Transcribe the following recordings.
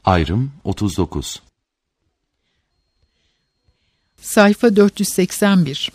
Ayrım 39. Sayfa 481.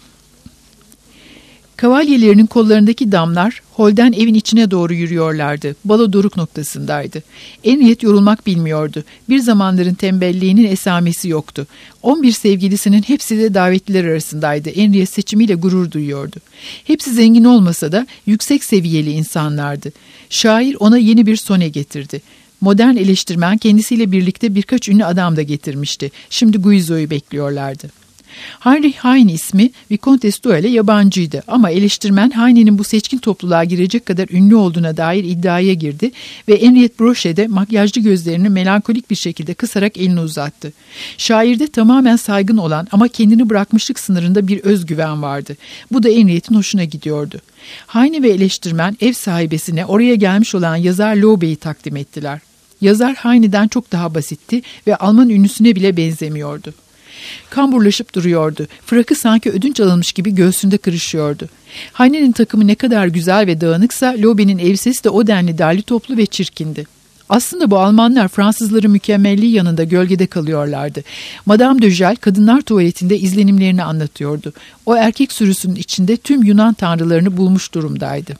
Kavalyelerinin kollarındaki damlar holden evin içine doğru yürüyorlardı. Balo doruk noktasındaydı. Henriette yorulmak bilmiyordu. Bir zamanların tembelliğinin esamesi yoktu. 11 sevgilisinin hepsi de davetliler arasındaydı. Henriette seçimiyle gurur duyuyordu. Hepsi zengin olmasa da yüksek seviyeli insanlardı. Şair ona yeni bir sone getirdi. Modern eleştirmen kendisiyle birlikte birkaç ünlü adam da getirmişti. Şimdi Guizot'u bekliyorlardı. Heinrich Heine ismi Vicomtesse Duhal'e yabancıydı ama eleştirmen Heine'nin bu seçkin topluluğa girecek kadar ünlü olduğuna dair iddiaya girdi ve Henriette Brochet de makyajlı gözlerini melankolik bir şekilde kısarak elini uzattı. Şairde tamamen saygın olan ama kendini bırakmışlık sınırında bir özgüven vardı. Bu da Henriette'in hoşuna gidiyordu. Heine ve eleştirmen ev sahibesine oraya gelmiş olan yazar Lobe'yi takdim ettiler. Yazar Heine'den çok daha basitti ve Alman ünlüsüne bile benzemiyordu. Kamburlaşıp duruyordu. Frakı sanki ödünç alınmış gibi göğsünde kırışıyordu. Heine'nin takımı ne kadar güzel ve dağınıksa Lobe'nin elbisesi de o denli derli toplu ve çirkindi. Aslında bu Almanlar Fransızların mükemmelliği yanında gölgede kalıyorlardı. Madame de Gel kadınlar tuvaletinde izlenimlerini anlatıyordu. O erkek sürüsünün içinde tüm Yunan tanrılarını bulmuş durumdaydı.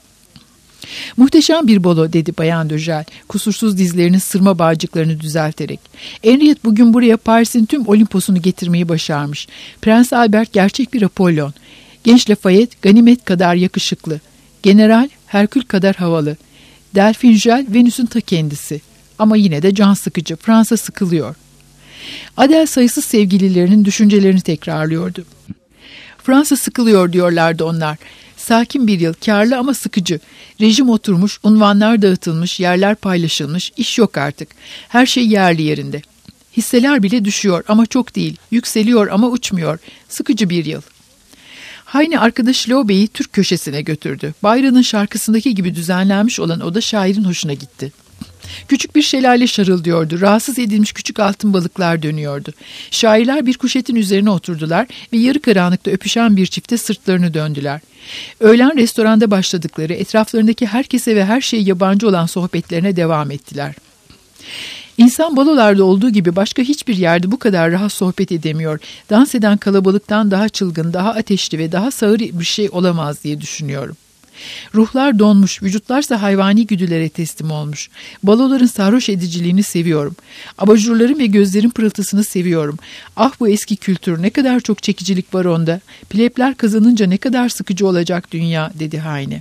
Muhteşem bir balo dedi Bayan de Gel, kusursuz dizlerinin sırma bağcıklarını düzelterek. Henriette bugün buraya Paris'in tüm Olimpos'unu getirmeyi başarmış. Prens Albert gerçek bir Apollon. Genç Lafayette Ganimet kadar yakışıklı. General Herkül kadar havalı. Delphine Gel Venüs'ün ta kendisi. Ama yine de can sıkıcı. Fransa sıkılıyor. Adel sayısız sevgililerinin düşüncelerini tekrarlıyordu. Fransa sıkılıyor diyorlardı onlar. Sakin bir yıl, karlı ama sıkıcı. Rejim oturmuş, unvanlar dağıtılmış, yerler paylaşılmış, iş yok artık. Her şey yerli yerinde. Hisseler bile düşüyor ama çok değil. Yükseliyor ama uçmuyor. Sıkıcı bir yıl. Heine arkadaş Lobe'yi Türk köşesine götürdü. Bayron'un şarkısındaki gibi düzenlenmiş olan oda şairin hoşuna gitti. Küçük bir şelale şarıldıyordu. Rahatsız edilmiş küçük altın balıklar dönüyordu. Şairler bir kuşetin üzerine oturdular ve yarı karanlıkta öpüşen bir çifte sırtlarını döndüler. Öğlen restoranda başladıkları, etraflarındaki herkese ve her şeye yabancı olan sohbetlerine devam ettiler. İnsan balolarda olduğu gibi başka hiçbir yerde bu kadar rahat sohbet edemiyor. Dans eden kalabalıktan daha çılgın, daha ateşli ve daha sağır bir şey olamaz diye düşünüyorum. Ruhlar donmuş, vücutlarsa hayvani güdülere teslim olmuş. Baloların sarhoş ediciliğini seviyorum. Abajurların ve gözlerin pırıltısını seviyorum. Ah bu eski kültür, ne kadar çok çekicilik var onda. Plebler kazanınca ne kadar sıkıcı olacak dünya, dedi Heine.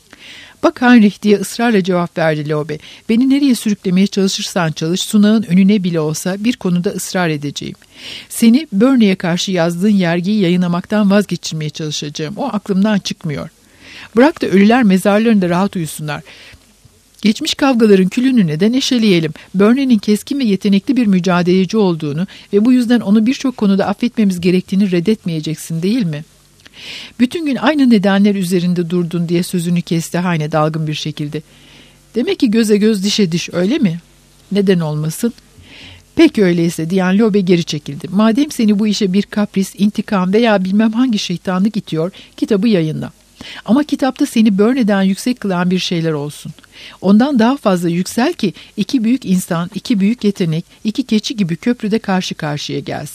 Bak Heinrich diye ısrarla cevap verdi Lobe. Beni nereye sürüklemeye çalışırsan çalış, sunağın önüne bile olsa bir konuda ısrar edeceğim. Seni Burney'e karşı yazdığın yergiyi yayınlamaktan vazgeçirmeye çalışacağım. O aklımdan çıkmıyor. Bırak da ölüler mezarlarında rahat uyusunlar. Geçmiş kavgaların külünü de neşeleyelim. Burney'nin keskin ve yetenekli bir mücadeleci olduğunu ve bu yüzden onu birçok konuda affetmemiz gerektiğini reddetmeyeceksin değil mi? Bütün gün aynı nedenler üzerinde durdun diye sözünü kesti Heine dalgın bir şekilde. Demek ki göze göz dişe diş öyle mi? Neden olmasın? Peki öyleyse diyen Lobe geri çekildi. Madem seni bu işe bir kapris, intikam veya bilmem hangi şeytanlık itiyor, kitabı yayınla. Ama kitapta seni Burney'den yüksek kılan bir şeyler olsun. Ondan daha fazla yüksel ki iki büyük insan, iki büyük yetenek, iki keçi gibi köprüde karşı karşıya gelsin.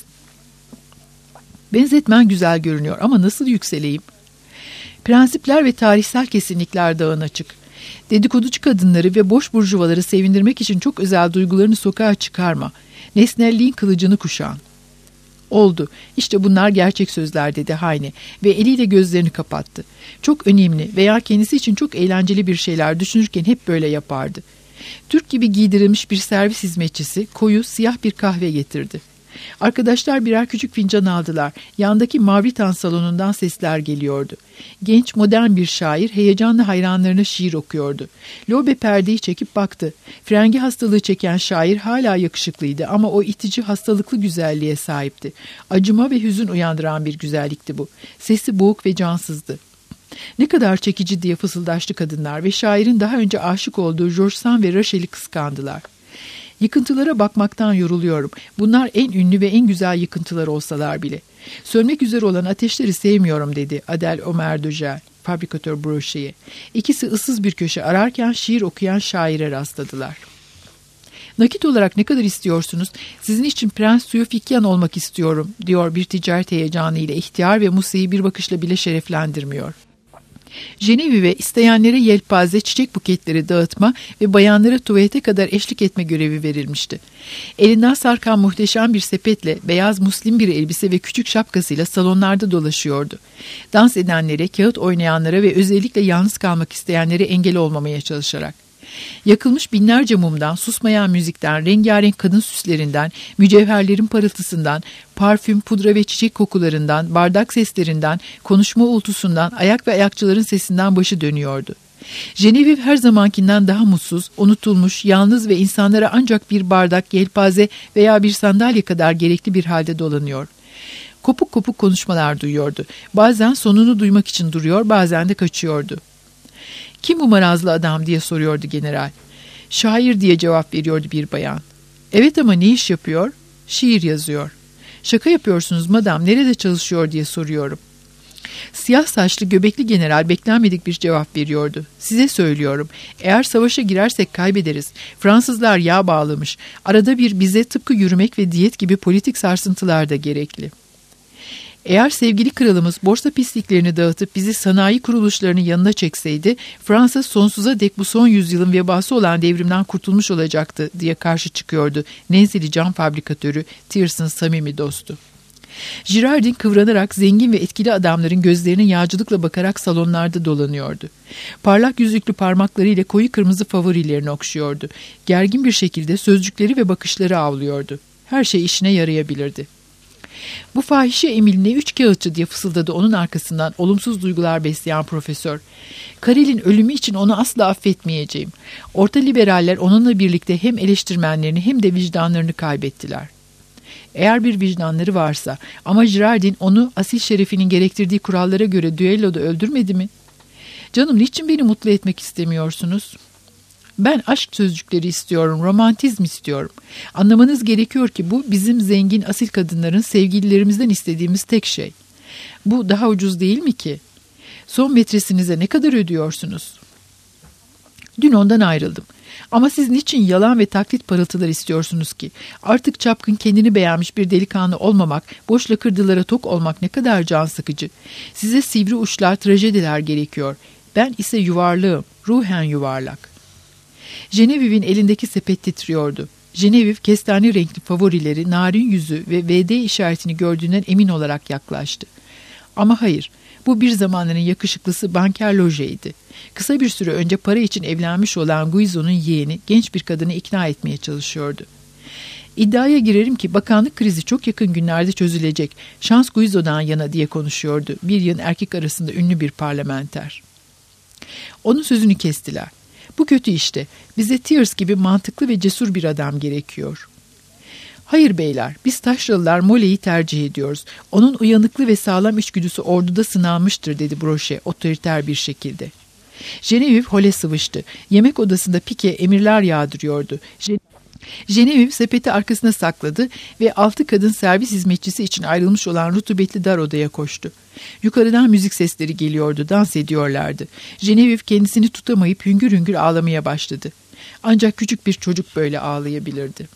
Benzetmen güzel görünüyor ama nasıl yükseleyim? Prensipler ve tarihsel kesinlikler dağın açık. Dedikoducu kadınları ve boş burjuvaları sevindirmek için çok özel duygularını sokağa çıkarma. Nesnelliğin kılıcını kuşan. Oldu. İşte bunlar gerçek sözler dedi Heine ve eliyle gözlerini kapattı. Çok önemli veya kendisi için çok eğlenceli bir şeyler düşünürken hep böyle yapardı. Türk gibi giydirilmiş bir servis hizmetçisi koyu siyah bir kahve getirdi. Arkadaşlar birer küçük fincan aldılar. Yandaki Mavritan salonundan sesler geliyordu. Genç modern bir şair heyecanla hayranlarına şiir okuyordu. Lobe perdeyi çekip baktı. Frengi hastalığı çeken şair hala yakışıklıydı ama o itici hastalıklı güzelliğe sahipti. Acıma ve hüzün uyandıran bir güzellikti bu. Sesi boğuk ve cansızdı. Ne kadar çekici diye fısıldaştı kadınlar ve şairin daha önce aşık olduğu George Sand ve Rachel'i kıskandılar. Yıkıntılara bakmaktan yoruluyorum. Bunlar en ünlü ve en güzel yıkıntılar olsalar bile. Sönmek üzere olan ateşleri sevmiyorum dedi Adel Omer de Gel, fabrikatör Brochet'e. İkisi ıssız bir köşe ararken şiir okuyan şaire rastladılar. Nakit olarak ne kadar istiyorsunuz? Sizin için Prens Suyofikyan olmak istiyorum, diyor bir ticaret heyecanı ile ihtiyar ve Musa'yı bir bakışla bile şereflendirmiyor. Genevieve'e isteyenlere yelpaze, çiçek buketleri dağıtma ve bayanlara tuvalete kadar eşlik etme görevi verilmişti. Elinden sarkan muhteşem bir sepetle, beyaz muslin bir elbise ve küçük şapkasıyla salonlarda dolaşıyordu. Dans edenlere, kağıt oynayanlara ve özellikle yalnız kalmak isteyenlere engel olmamaya çalışarak. Yakılmış binlerce mumdan, susmayan müzikten, rengarenk kadın süslerinden, mücevherlerin parıltısından, parfüm, pudra ve çiçek kokularından, bardak seslerinden, konuşma uğultusundan, ayak ve ayakçıların sesinden başı dönüyordu. Genevieve her zamankinden daha mutsuz, unutulmuş, yalnız ve insanlara ancak bir bardak, yelpaze veya bir sandalye kadar gerekli bir halde dolanıyor. Kopuk kopuk konuşmalar duyuyordu. Bazen sonunu duymak için duruyor, bazen de kaçıyordu. "Kim bu marazlı adam?" diye soruyordu general. "Şair," diye cevap veriyordu bir bayan. "Evet, ama ne iş yapıyor?" "Şiir yazıyor." "Şaka yapıyorsunuz madam, nerede çalışıyor?" diye soruyorum. Siyah saçlı göbekli general beklenmedik bir cevap veriyordu. "Size söylüyorum, eğer savaşa girersek kaybederiz. Fransızlar yağ bağlamış. Arada bir bize tıpkı yürümek ve diyet gibi politik sarsıntılar da gerekli. Eğer sevgili kralımız borsa pisliklerini dağıtıp bizi sanayi kuruluşlarının yanına çekseydi, Fransa sonsuza dek bu son yüzyılın vebası olan devrimden kurtulmuş olacaktı," diye karşı çıkıyordu Nenzili cam fabrikatörü Tiers'ın samimi dostu. Girardin kıvranarak zengin ve etkili adamların gözlerine yağcılıkla bakarak salonlarda dolanıyordu. Parlak yüzüklü parmaklarıyla koyu kırmızı favorilerini okşuyordu. Gergin bir şekilde sözcükleri ve bakışları avlıyordu. Her şey işine yarayabilirdi. "Bu fahişe Emil ne üç kağıtçı," diye fısıldadı onun arkasından olumsuz duygular besleyen profesör. "Karel'in ölümü için onu asla affetmeyeceğim. Orta liberaller onunla birlikte hem eleştirmenlerini hem de vicdanlarını kaybettiler." Eğer bir vicdanları varsa, ama Girardin onu asil şerefinin gerektirdiği kurallara göre düelloda öldürmedi mi? "Canım, niçin beni mutlu etmek istemiyorsunuz?" "Ben aşk sözcükleri istiyorum, romantizm istiyorum. Anlamanız gerekiyor ki bu bizim zengin asil kadınların sevgililerimizden istediğimiz tek şey. Bu daha ucuz değil mi ki? Son metresinize ne kadar ödüyorsunuz?" "Dün ondan ayrıldım. Ama siz niçin yalan ve taklit parıltılar istiyorsunuz ki? Artık çapkın, kendini beğenmiş bir delikanlı olmamak, boş lakırdılara tok olmak ne kadar can sıkıcı. Size sivri uçlar, trajediler gerekiyor. Ben ise yuvarlığım, ruhen yuvarlak." Genevieve'in elindeki sepet titriyordu. Genevieve kestane renkli favorileri, narin yüzü ve VD işaretini gördüğünden emin olarak yaklaştı. Ama hayır, bu bir zamanların yakışıklısı banker Loget'ydi. Kısa bir süre önce para için evlenmiş olan Guizot'un yeğeni genç bir kadını ikna etmeye çalışıyordu. "İddiaya girerim ki bakanlık krizi çok yakın günlerde çözülecek. Şans Guizot'dan yana," diye konuşuyordu bir yığın erkek arasında ünlü bir parlamenter. Onun sözünü kestiler. "Bu kötü işte. Bize Thiers gibi mantıklı ve cesur bir adam gerekiyor." "Hayır beyler, biz taşralılar Mole'yi tercih ediyoruz. Onun uyanıklı ve sağlam içgüdüsü orduda sınanmıştır," dedi Brochet otoriter bir şekilde. Genevieve hole sıvıştı. Yemek odasında Pike emirler yağdırıyordu. Genevieve sepeti arkasına sakladı ve 6 kadın servis hizmetçisi için ayrılmış olan rutubetli dar odaya koştu. Yukarıdan müzik sesleri geliyordu, dans ediyorlardı. Genevieve kendisini tutamayıp hüngür hüngür ağlamaya başladı. Ancak küçük bir çocuk böyle ağlayabilirdi.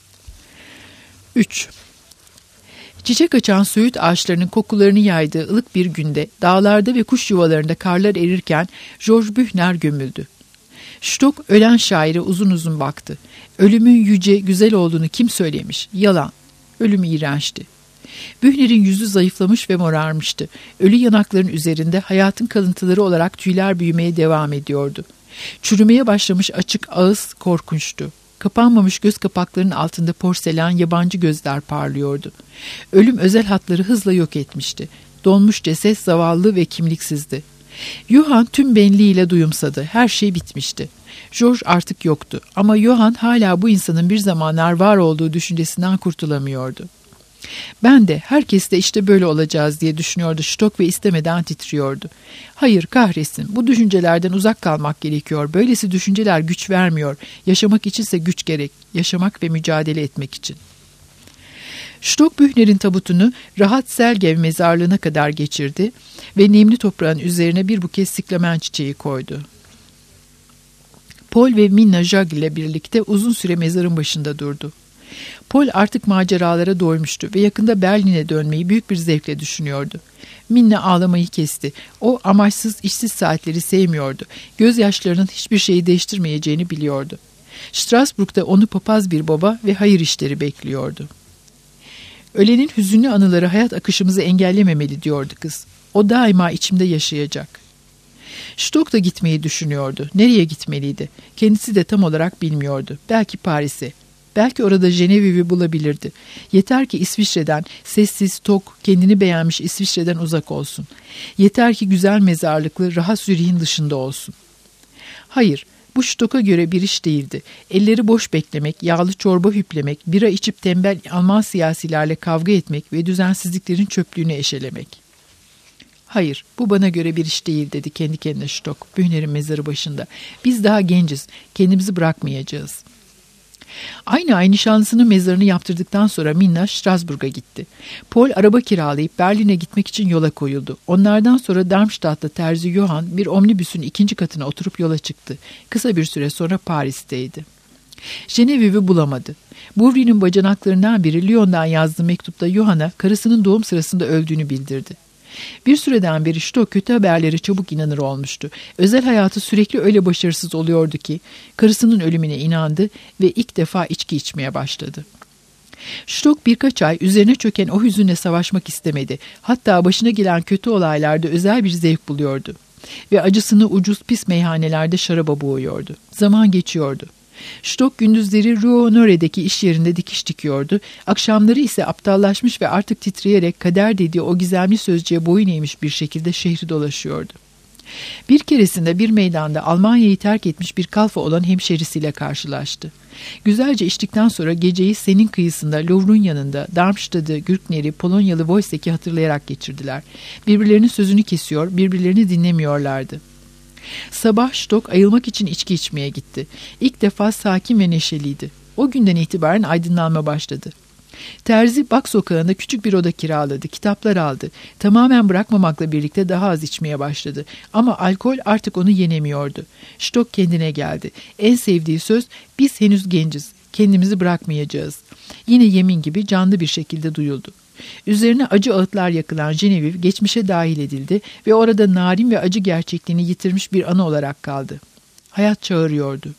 3. Çiçek açan söğüt ağaçlarının kokularını yaydığı ılık bir günde dağlarda ve kuş yuvalarında karlar erirken George Büchner gömüldü. Stock ölen şaire uzun uzun baktı. Ölümün yüce, güzel olduğunu kim söylemiş? Yalan. Ölüm iğrençti. Büchner'in yüzü zayıflamış ve morarmıştı. Ölü yanakların üzerinde hayatın kalıntıları olarak tüyler büyümeye devam ediyordu. Çürümeye başlamış açık ağız korkunçtu. Kapanmamış göz kapaklarının altında porselen yabancı gözler parlıyordu. Ölüm özel hatları hızla yok etmişti. Donmuş ceset zavallı ve kimliksizdi. Johann tüm benliğiyle duyumsadı. Her şey bitmişti. George artık yoktu ama Johann hala bu insanın bir zamanlar var olduğu düşüncesinden kurtulamıyordu. Ben de, herkes de işte böyle olacağız diye düşünüyordu Stock ve istemeden titriyordu. Hayır, kahretsin, bu düşüncelerden uzak kalmak gerekiyor. Böylesi düşünceler güç vermiyor. Yaşamak içinse güç gerek. Yaşamak ve mücadele etmek için. Stock Büchner'in tabutunu rahat Selgev mezarlığına kadar geçirdi ve nemli toprağın üzerine bir buket siklamen çiçeği koydu. Paul ve Minna Jacques ile birlikte uzun süre mezarın başında durdu. Paul artık maceralara doymuştu ve yakında Berlin'e dönmeyi büyük bir zevkle düşünüyordu. Minna ağlamayı kesti. O amaçsız, işsiz saatleri sevmiyordu. Gözyaşlarının hiçbir şeyi değiştirmeyeceğini biliyordu. Strasbourg'da onu papaz bir baba ve hayır işleri bekliyordu. Ölenin hüzünlü anıları hayat akışımızı engellememeli diyordu kız. O daima içimde yaşayacak. Stock da gitmeyi düşünüyordu. Nereye gitmeliydi? Kendisi de tam olarak bilmiyordu. Belki Paris'e. Belki orada Genevieve'i bulabilirdi. Yeter ki İsviçre'den, sessiz, tok, kendini beğenmiş İsviçre'den uzak olsun. Yeter ki güzel mezarlıklı, rahat Zürih'in dışında olsun. Hayır, bu Stock'a göre bir iş değildi. Elleri boş beklemek, yağlı çorba hüplemek, bira içip tembel Alman siyasilerle kavga etmek ve düzensizliklerin çöplüğünü eşelemek. Hayır, bu bana göre bir iş değil dedi kendi kendine Stock, Bühner'in mezarı başında. Biz daha genciz, kendimizi bırakmayacağız. Aynı ay nişanlısının mezarını yaptırdıktan sonra Minna Strasbourg'a gitti. Paul araba kiralayıp Berlin'e gitmek için yola koyuldu. Onlardan sonra Darmstadt'ta terzi Johann bir omnibüsün 2. katına oturup yola çıktı. Kısa bir süre sonra Paris'teydi. Genevieve'i bulamadı. Bouvry'nin bacanaklarından biri Lyon'dan yazdığı mektupta Johann'a karısının doğum sırasında öldüğünü bildirdi. Bir süreden beri Stock kötü haberlere çabuk inanır olmuştu. Özel hayatı sürekli öyle başarısız oluyordu ki karısının ölümüne inandı ve ilk defa içki içmeye başladı. Stock birkaç ay üzerine çöken o hüzünle savaşmak istemedi. Hatta başına gelen kötü olaylarda özel bir zevk buluyordu. Ve acısını ucuz pis meyhanelerde şaraba boğuyordu. Zaman geçiyordu. Stock gündüzleri Rue Honore'deki iş yerinde dikiş dikiyordu. Akşamları ise aptallaşmış ve artık titreyerek kader dediği o gizemli sözcüğe boyun eğmiş bir şekilde şehri dolaşıyordu. Bir keresinde bir meydanda Almanya'yı terk etmiş bir kalfa olan hemşerisiyle karşılaştı. Güzelce içtikten sonra geceyi Senin kıyısında, Louvre'un yanında, Darmstadt'ı, Gürkner'i, Polonyalı Wojciech'i hatırlayarak geçirdiler. Birbirlerinin sözünü kesiyor, birbirlerini dinlemiyorlardı. Sabah Stock ayılmak için içki içmeye gitti. İlk defa sakin ve neşeliydi. O günden itibaren aydınlanma başladı. Terzi Bak sokağında küçük bir oda kiraladı, kitaplar aldı. Tamamen bırakmamakla birlikte daha az içmeye başladı. Ama alkol artık onu yenemiyordu. Stock kendine geldi. En sevdiği söz, biz henüz genciz, kendimizi bırakmayacağız. Yine yemin gibi canlı bir şekilde duyuldu. Üzerine acı ağıtlar yakılan Genevieve geçmişe dahil edildi ve orada narin ve acı gerçekliğini yitirmiş bir anı olarak kaldı. Hayat çağırıyordu.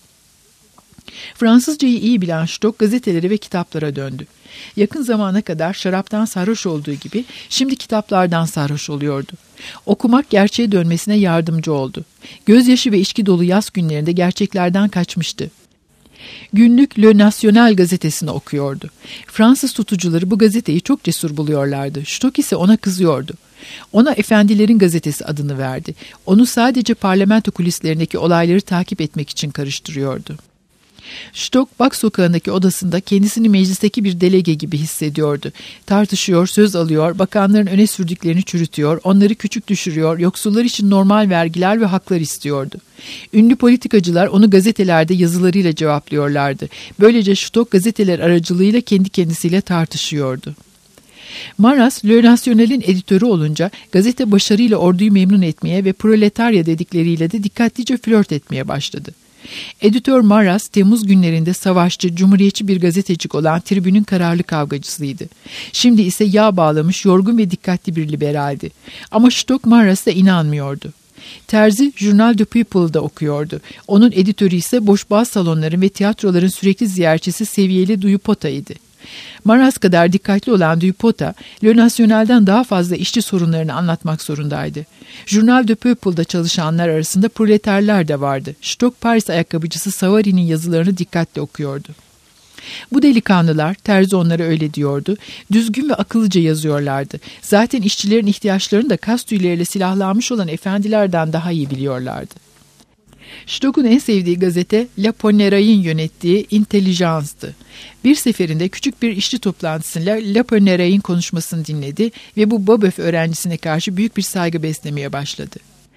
Fransızcayı iyi bilen Stock gazetelere ve kitaplara döndü. Yakın zamana kadar şaraptan sarhoş olduğu gibi şimdi kitaplardan sarhoş oluyordu. Okumak gerçeğe dönmesine yardımcı oldu. Gözyaşı ve içki dolu yaz günlerinde gerçeklerden kaçmıştı. Günlük Le National gazetesini okuyordu. Fransız tutucuları bu gazeteyi çok cesur buluyorlardı. Stock ise ona kızıyordu. Ona Efendilerin Gazetesi adını verdi. Onu sadece parlamento kulislerindeki olayları takip etmek için karıştırıyordu. Stock, Bak sokağındaki odasında kendisini meclisteki bir delege gibi hissediyordu. Tartışıyor, söz alıyor, bakanların öne sürdüklerini çürütüyor, onları küçük düşürüyor, yoksullar için normal vergiler ve haklar istiyordu. Ünlü politikacılar onu gazetelerde yazılarıyla cevaplıyorlardı. Böylece Stock gazeteler aracılığıyla kendi kendisiyle tartışıyordu. Maras, Le National'in editörü olunca gazete başarıyla orduyu memnun etmeye ve proletarya dedikleriyle de dikkatlice flört etmeye başladı. Editör Maras, Temmuz günlerinde savaşçı, cumhuriyetçi bir gazetecik olan Tribün'ün kararlı kavgacısıydı. Şimdi ise yağ bağlamış, yorgun ve dikkatli bir liberaldi. Ama Stock Maras'a inanmıyordu. Terzi, Journal du People'da okuyordu. Onun editörü ise boşboğaz salonların ve tiyatroların sürekli ziyaretçisi seviyeli Duyupota'ydı. Maras kadar dikkatli olan Duyupota, Le National'den daha fazla işçi sorunlarını anlatmak zorundaydı. Journal du People'da çalışanlar arasında proleterler de vardı. Stock Paris ayakkabıcısı Savary'nin yazılarını dikkatle okuyordu. Bu delikanlılar, Terzi onlara öyle diyordu, düzgün ve akıllıca yazıyorlardı. Zaten işçilerin ihtiyaçlarını da kas tüyleriyle silahlanmış olan efendilerden daha iyi biliyorlardı. Stock'un en sevdiği gazete La Ponéraille'in yönettiği Intelligence'dı. Bir seferinde küçük bir işçi toplantısında La Ponéraille'in konuşmasını dinledi ve bu Babeuf öğrencisine karşı büyük bir saygı beslemeye başladı.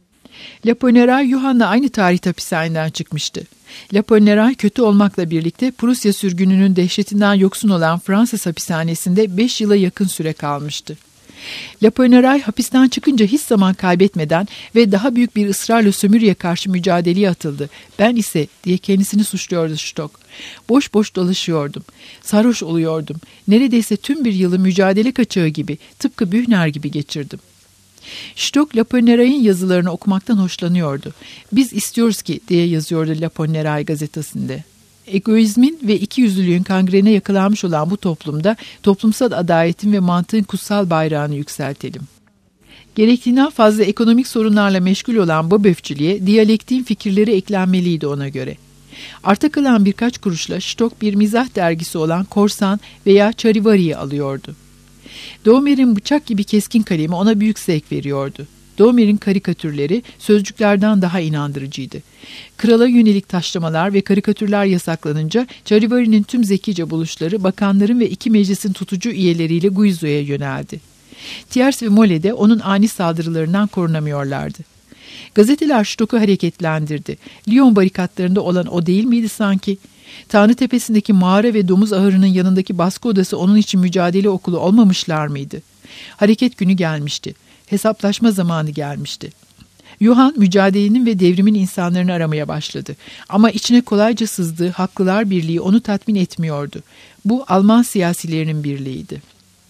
La Ponéraille, Johann'la aynı tarihte hapishaneden çıkmıştı. La Ponéraille kötü olmakla birlikte Prusya sürgününün dehşetinden yoksun olan Fransız hapishanesinde 5 yıla yakın süre kalmıştı. Laponeray hapisten çıkınca hiç zaman kaybetmeden ve daha büyük bir ısrarla sömürüye karşı mücadeleye atıldı. Ben ise diye kendisini suçluyordu Stock. Boş boş dolaşıyordum. Sarhoş oluyordum. Neredeyse tüm bir yılı mücadele kaçağı gibi, tıpkı Bühner gibi geçirdim. Stock, Laponeray'ın yazılarını okumaktan hoşlanıyordu. Biz istiyoruz ki diye yazıyordu Laponeray gazetesinde. Egoizmin ve ikiyüzlülüğün kangrene yakalanmış olan bu toplumda toplumsal adaletin ve mantığın kutsal bayrağını yükseltelim. Gerektiğinden fazla ekonomik sorunlarla meşgul olan Babeufçiliğe diyalektiğin fikirleri eklenmeliydi ona göre. Arta kalan birkaç kuruşla Stock bir mizah dergisi olan Korsan veya Charivari'yi alıyordu. Daumer'in bıçak gibi keskin kalemi ona büyük zevk veriyordu. Daumer'in karikatürleri sözcüklerden daha inandırıcıydı. Krala yönelik taşlamalar ve karikatürler yasaklanınca Charivari'nin tüm zekice buluşları bakanların ve iki meclisin tutucu üyeleriyle Guizzo'ya yöneldi. Thiers ve Mole de onun ani saldırılarından korunamıyorlardı. Gazeteler Stock'u hareketlendirdi. Lyon barikatlarında olan o değil miydi sanki? Tanrı Tepesi'ndeki mağara ve domuz ahırının yanındaki baskı odası onun için mücadele okulu olmamışlar mıydı? Hareket günü gelmişti. Hesaplaşma zamanı gelmişti. Johann mücadelenin ve devrimin insanlarını aramaya başladı. Ama içine kolayca sızdığı Haklılar Birliği onu tatmin etmiyordu. Bu Alman siyasilerinin birliğiydi.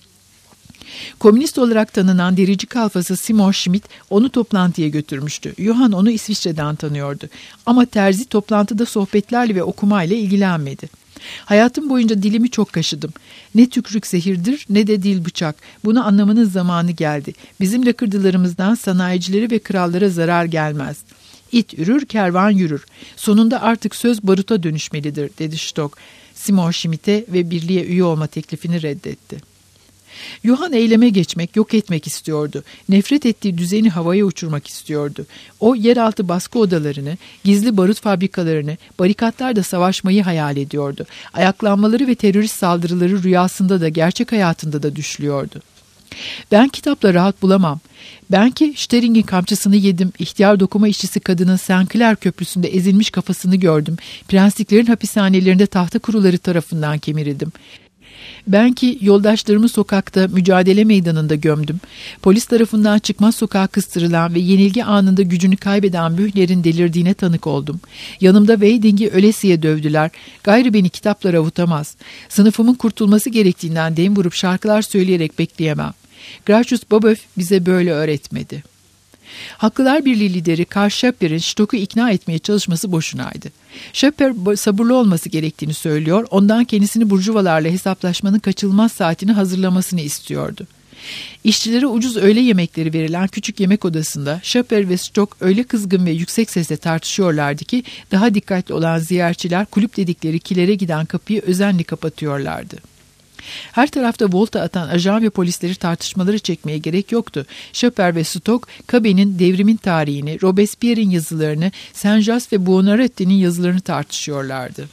Komünist olarak tanınan derici kalfası Simon Schmidt onu toplantıya götürmüştü. Johann onu İsviçre'den tanıyordu. Ama terzi toplantıda sohbetlerle ve okumayla ilgilenmedi. Hayatım boyunca dilimi çok kaşıdım. Ne tükrük zehirdir ne de dil bıçak. Bunu anlamanın zamanı geldi. Bizim lakırdılarımızdan sanayicilere ve krallara zarar gelmez. İt ürür, kervan yürür. Sonunda artık söz baruta dönüşmelidir, dedi Stock. Simon Schmidt'e ve birliğe üye olma teklifini reddetti. Johann eyleme geçmek, yok etmek istiyordu. Nefret ettiği düzeni havaya uçurmak istiyordu. O yeraltı baskı odalarını, gizli barut fabrikalarını, barikatlarda savaşmayı hayal ediyordu. Ayaklanmaları ve terörist saldırıları rüyasında da gerçek hayatında da düşlüyordu. Ben kitapla rahat bulamam. Ben ki Stering'in kamçısını yedim. İhtiyar dokuma işçisi kadının Saint Clair Köprüsü'nde ezilmiş kafasını gördüm. Prensliklerin hapishanelerinde tahta kuruları tarafından kemirildim. Ben ki yoldaşlarımı sokakta, mücadele meydanında gömdüm. Polis tarafından çıkmaz sokağa kıstırılan ve yenilgi anında gücünü kaybeden Bühner'in delirdiğine tanık oldum. Yanımda Weiding'i ölesiye dövdüler. Gayrı beni kitaplar avutamaz. Sınıfımın kurtulması gerektiğinden dem vurup şarkılar söyleyerek bekleyemem. Groucho Babeuf bize böyle öğretmedi. Haklılar Birliği lideri Karl Schöpper'in Stock'u ikna etmeye çalışması boşunaydı. Schöpper sabırlı olması gerektiğini söylüyor, ondan kendisini burjuvalarla hesaplaşmanın kaçınılmaz saatini hazırlamasını istiyordu. İşçilere ucuz öğle yemekleri verilen küçük yemek odasında Schöpper ve Stock öyle kızgın ve yüksek sesle tartışıyorlardı ki daha dikkatli olan ziyaretçiler kulüp dedikleri kilere giden kapıyı özenle kapatıyorlardı. Her tarafta volta atan ajan ve polisleri tartışmaları çekmeye gerek yoktu. Schöpper ve Stock, Kabe'nin devrimin tarihini, Robespierre'in yazılarını, Saint-Just ve Buonarroti'nin yazılarını tartışıyorlardı.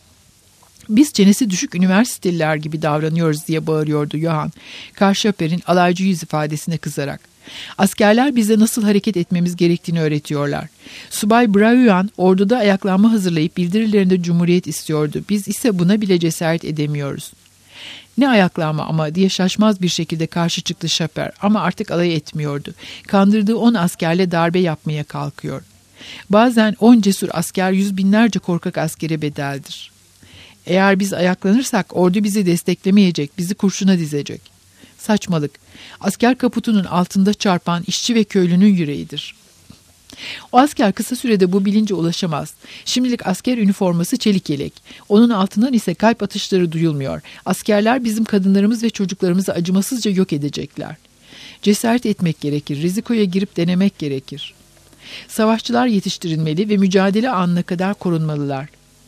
Biz çenesi düşük üniversiteliler gibi davranıyoruz diye bağırıyordu Johann, Karl Schöpper'in alaycı yüz ifadesine kızarak. Askerler bize nasıl hareket etmemiz gerektiğini öğretiyorlar. Subay Brahuan orduda ayaklanma hazırlayıp bildirilerinde cumhuriyet istiyordu. Biz ise buna bile cesaret edemiyoruz. Ne ayaklanma ama diye şaşmaz bir şekilde karşı çıktı Schöpper ama artık alay etmiyordu. Kandırdığı 10 askerle darbe yapmaya kalkıyor. Bazen 10 cesur asker yüz binlerce korkak askere bedeldir. Eğer biz ayaklanırsak ordu bizi desteklemeyecek, bizi kurşuna dizecek. Saçmalık. Asker kaputunun altında çarpan işçi ve köylünün yüreğidir. O asker kısa sürede bu bilince ulaşamaz. Şimdilik asker üniforması çelik yelek. Onun altından ise kalp atışları duyulmuyor. Askerler bizim kadınlarımız ve çocuklarımızı acımasızca yok edecekler. Cesaret etmek gerekir, rizikoya girip denemek gerekir. Savaşçılar yetiştirilmeli ve mücadele anına kadar korunmalılar.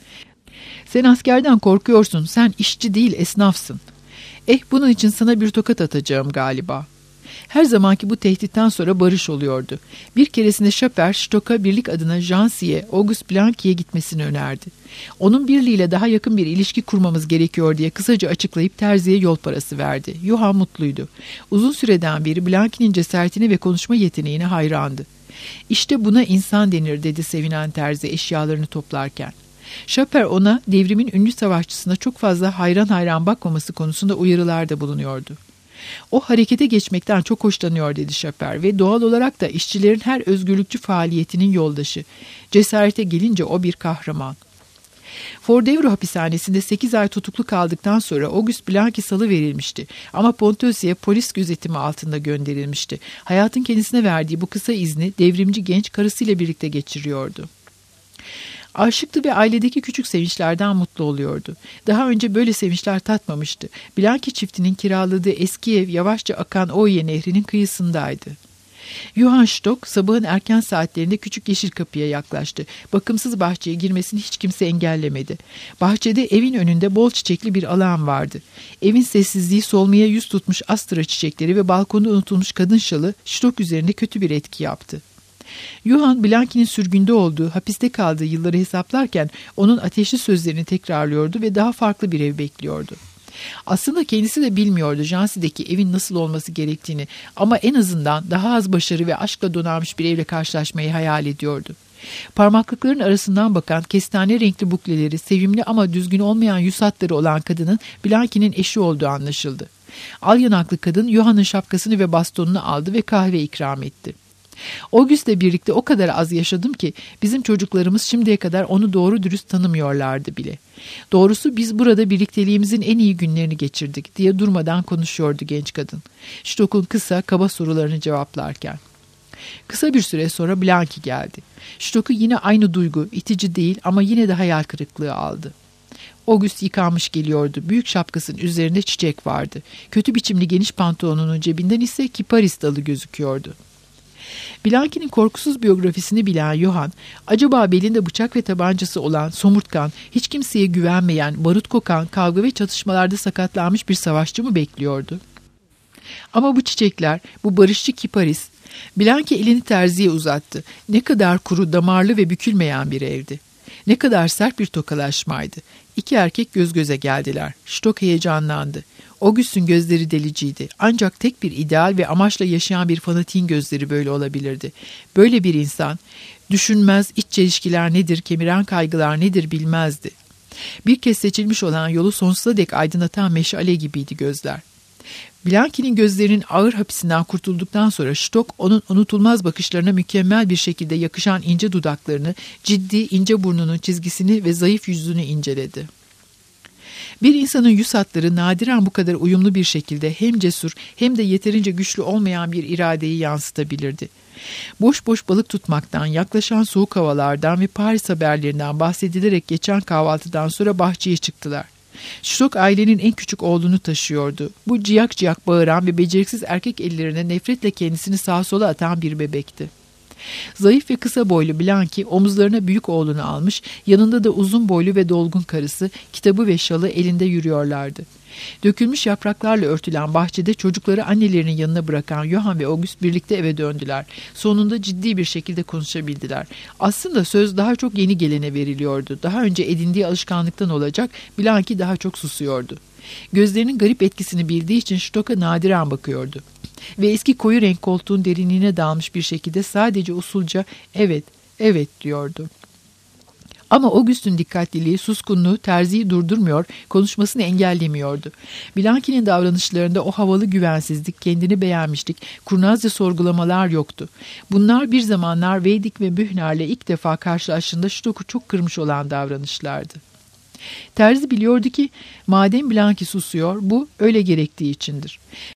Sen askerden korkuyorsun, sen işçi değil esnafsın. Bunun için sana bir tokat atacağım galiba. Her zamanki bu tehditten sonra barış oluyordu. Bir keresinde Schöpper, Stock'a birlik adına Jansi'ye, August Blanqui'ye gitmesini önerdi. Onun birliğiyle daha yakın bir ilişki kurmamız gerekiyor diye kısaca açıklayıp terziye yol parası verdi. Johann mutluydu. Uzun süreden beri Blanqui'nin cesaretine ve konuşma yeteneğine hayrandı. İşte buna insan denir dedi sevinen terzi eşyalarını toplarken. Schöpper ona devrimin ünlü savaşçısına çok fazla hayran bakmaması konusunda uyarılarda bulunuyordu. O harekete geçmekten çok hoşlanıyor dedi Şaper ve doğal olarak da işçilerin her özgürlükçü faaliyetinin yoldaşı. Cesarete gelince o bir kahraman. Fordevro hapishanesinde 8 ay tutuklu kaldıktan sonra Auguste Blanqui salıverilmişti. Ama Pontosi'ye polis gözetimi altında gönderilmişti. Hayatın kendisine verdiği bu kısa izni devrimci genç karısıyla birlikte geçiriyordu. Aşıktı ve ailedeki küçük sevinçlerden mutlu oluyordu. Daha önce böyle sevinçler tatmamıştı. Blanqui çiftinin kiraladığı eski ev yavaşça akan Oye nehrinin kıyısındaydı. Johann Stock sabahın erken saatlerinde küçük yeşil kapıya yaklaştı. Bakımsız bahçeye girmesini hiç kimse engellemedi. Bahçede evin önünde bol çiçekli bir alan vardı. Evin sessizliği solmaya yüz tutmuş astra çiçekleri ve balkonda unutulmuş kadın şalı Stock üzerinde kötü bir etki yaptı. Johann Blanqui'nin sürgünde olduğu, hapiste kaldığı yılları hesaplarken onun ateşli sözlerini tekrarlıyordu ve daha farklı bir ev bekliyordu. Aslında kendisi de bilmiyordu Jansi'deki evin nasıl olması gerektiğini ama en azından daha az başarı ve aşkla donanmış bir evle karşılaşmayı hayal ediyordu. Parmaklıkların arasından bakan kestane renkli bukleleri, sevimli ama düzgün olmayan yüz hatları olan kadının Blanqui'nin eşi olduğu anlaşıldı. Al yanaklı kadın Johann'ın şapkasını ve bastonunu aldı ve kahve ikram etti. Auguste'le birlikte o kadar az yaşadım ki bizim çocuklarımız şimdiye kadar onu doğru dürüst tanımıyorlardı bile. Doğrusu biz burada birlikteliğimizin en iyi günlerini geçirdik diye durmadan konuşuyordu genç kadın. Stock'un kısa, kaba sorularını cevaplarken. Kısa bir süre sonra Blanqui geldi. Stock'u yine aynı duygu, itici değil ama yine de hayal kırıklığı aldı. Auguste yıkanmış geliyordu. Büyük şapkasının üzerinde çiçek vardı. Kötü biçimli geniş pantolonunun cebinden ise kiparis dalı gözüküyordu. Blanqui'nin korkusuz biyografisini bilen Johann, acaba belinde bıçak ve tabancası olan, somurtkan, hiç kimseye güvenmeyen, barut kokan, kavga ve çatışmalarda sakatlanmış bir savaşçı mı bekliyordu? Ama bu çiçekler, bu barışçı kiparis, Blanqui elini terziye uzattı. Ne kadar kuru, damarlı ve bükülmeyen bir evdi. Ne kadar sert bir tokalaşmaydı. İki erkek göz göze geldiler. Stock heyecanlandı. Auguste'ün gözleri deliciydi. Ancak tek bir ideal ve amaçla yaşayan bir fanatiğin gözleri böyle olabilirdi. Böyle bir insan, düşünmez, iç çelişkiler nedir, kemiren kaygılar nedir bilmezdi. Bir kez seçilmiş olan yolu sonsuza dek aydınlatan meşale gibiydi gözler. Blanqui'nin gözlerinin ağır hapisinden kurtulduktan sonra Stock onun unutulmaz bakışlarına mükemmel bir şekilde yakışan ince dudaklarını, ciddi ince burnunun çizgisini ve zayıf yüzünü inceledi. Bir insanın yüz hatları nadiren bu kadar uyumlu bir şekilde hem cesur hem de yeterince güçlü olmayan bir iradeyi yansıtabilirdi. Boş boş balık tutmaktan, yaklaşan soğuk havalardan ve Paris haberlerinden bahsedilerek geçen kahvaltıdan sonra bahçeye çıktılar. Stock ailenin en küçük oğlunu taşıyordu. Bu ciyak ciyak bağıran ve beceriksiz erkek ellerine nefretle kendisini sağa sola atan bir bebekti. Zayıf ve kısa boylu Blanqui omuzlarına büyük oğlunu almış, yanında da uzun boylu ve dolgun karısı, kitabı ve şalı elinde yürüyorlardı. Dökülmüş yapraklarla örtülen bahçede çocukları annelerinin yanına bırakan Johann ve Auguste birlikte eve döndüler. Sonunda ciddi bir şekilde konuşabildiler. Aslında söz daha çok yeni gelene veriliyordu. Daha önce edindiği alışkanlıktan olacak, Blanqui daha çok susuyordu. Gözlerinin garip etkisini bildiği için Stock'a nadiren bakıyordu. Ve eski koyu renk koltuğun derinliğine dalmış bir şekilde sadece usulca evet, evet diyordu. Ama Auguste'ün dikkatliliği, suskunluğu terziyi durdurmuyor, konuşmasını engellemiyordu. Blanqui'nin davranışlarında o havalı güvensizlik, kendini beğenmişlik, kurnazca sorgulamalar yoktu. Bunlar bir zamanlar Veydik ve Bühner'le ilk defa karşılaştığında Stock'u çok kırmış olan davranışlardı. Terzi biliyordu ki madem Blanqui susuyor, bu öyle gerektiği içindir.